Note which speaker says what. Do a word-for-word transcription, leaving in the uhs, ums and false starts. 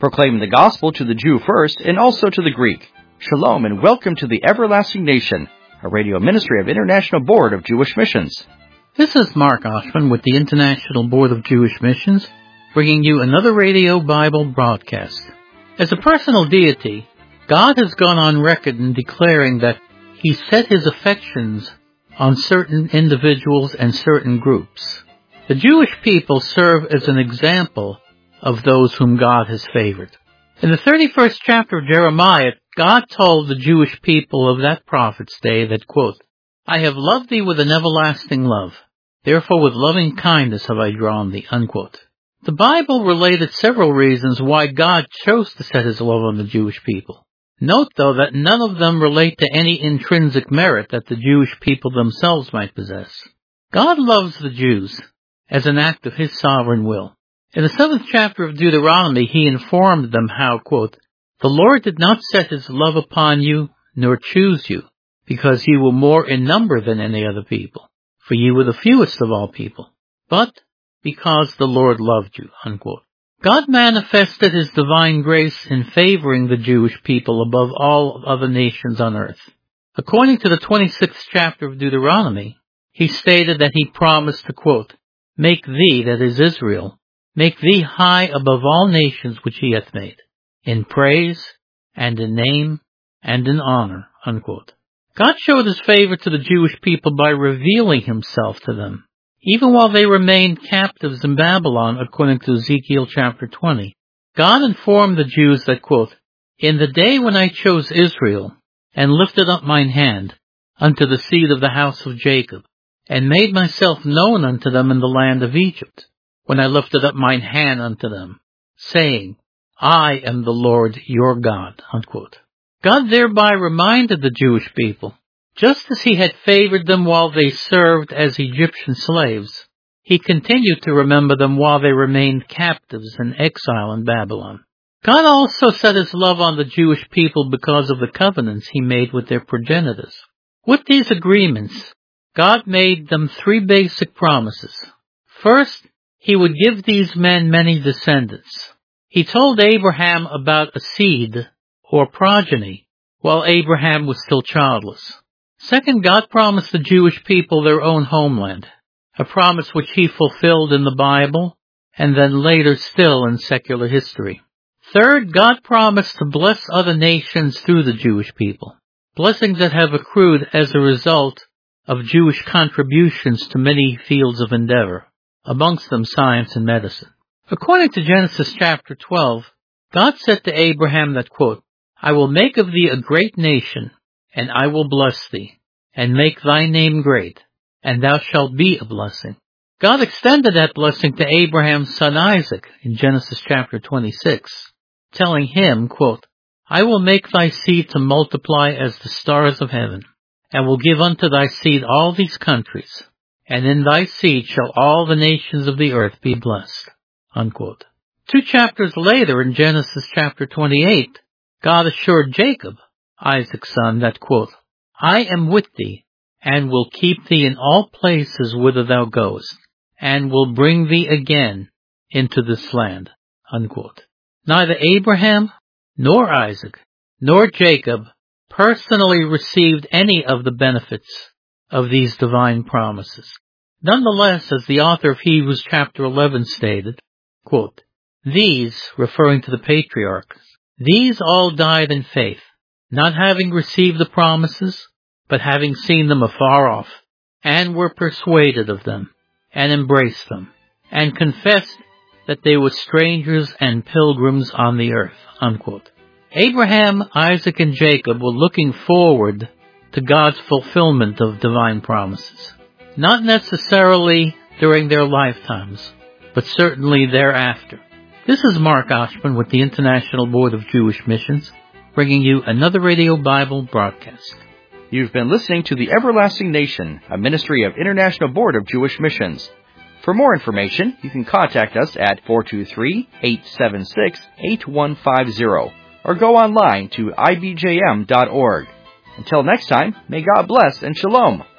Speaker 1: proclaiming the gospel to the Jew first and also to the Greek. Shalom and welcome to the Everlasting Nation, a radio ministry of International Board of Jewish Missions.
Speaker 2: This is Mark Oshman with the International Board of Jewish Missions, bringing you another radio Bible broadcast. As a personal deity, God has gone on record in declaring that He set His affections on certain individuals and certain groups. The Jewish people serve as an example of those whom God has favored. In the thirty-first chapter of Jeremiah, God told the Jewish people of that prophet's day that, quote, I have loved thee with an everlasting love. Therefore with loving kindness have I drawn thee, unquote. The Bible related several reasons why God chose to set His love on the Jewish people. Note, though, that none of them relate to any intrinsic merit that the Jewish people themselves might possess. God loves the Jews as an act of His sovereign will. In the seventh chapter of Deuteronomy, He informed them how, quote, the Lord did not set His love upon you, nor choose you, because ye were more in number than any other people, for ye were the fewest of all people, but because the Lord loved you, unquote. God manifested His divine grace in favoring the Jewish people above all other nations on earth. According to the twenty-sixth chapter of Deuteronomy, He stated that He promised to, quote, make thee, that is Israel, make thee high above all nations which He hath made, in praise, and in name, and in honor, unquote. God showed His favor to the Jewish people by revealing Himself to them, even while they remained captives in Babylon, according to Ezekiel chapter twenty. God informed the Jews that, quote, in the day when I chose Israel, and lifted up mine hand unto the seed of the house of Jacob, and made myself known unto them in the land of Egypt, when I lifted up mine hand unto them, saying, I am the Lord your God, unquote. God thereby reminded the Jewish people, just as He had favored them while they served as Egyptian slaves, He continued to remember them while they remained captives in exile in Babylon. God also set His love on the Jewish people because of the covenants He made with their progenitors. With these agreements, God made them three basic promises. First, He would give these men many descendants. He told Abraham about a seed, or progeny, while Abraham was still childless. Second, God promised the Jewish people their own homeland, a promise which He fulfilled in the Bible, and then later still in secular history. Third, God promised to bless other nations through the Jewish people, blessings that have accrued as a result of Jewish contributions to many fields of endeavor, amongst them science and medicine. According to Genesis chapter twelve, God said to Abraham that, quote, I will make of thee a great nation, and I will bless thee, and make thy name great, and thou shalt be a blessing. God extended that blessing to Abraham's son Isaac in Genesis chapter twenty-six, telling him, quote, I will make thy seed to multiply as the stars of heaven, and will give unto thy seed all these countries, and in thy seed shall all the nations of the earth be blessed, unquote. Two chapters later, in Genesis chapter twenty-eight, God assured Jacob, Isaac's son, that, quote, I am with thee, and will keep thee in all places whither thou goest, and will bring thee again into this land, unquote. Neither Abraham, nor Isaac, nor Jacob personally received any of the benefits of these divine promises. Nonetheless, as the author of Hebrews chapter eleven stated, quote, these, referring to the patriarchs, these all died in faith, not having received the promises, but having seen them afar off, and were persuaded of them, and embraced them, and confessed that they were strangers and pilgrims on the earth, unquote. Abraham, Isaac, and Jacob were looking forward to God's fulfillment of divine promises, not necessarily during their lifetimes, but certainly thereafter. This is Mark Oshman with the International Board of Jewish Missions, bringing you another Radio Bible broadcast.
Speaker 1: You've been listening to the Everlasting Nation, a ministry of International Board of Jewish Missions. For more information, you can contact us at four two three, eight seven six, eight one five zero or go online to I B J M dot org. Until next time, may God bless and shalom.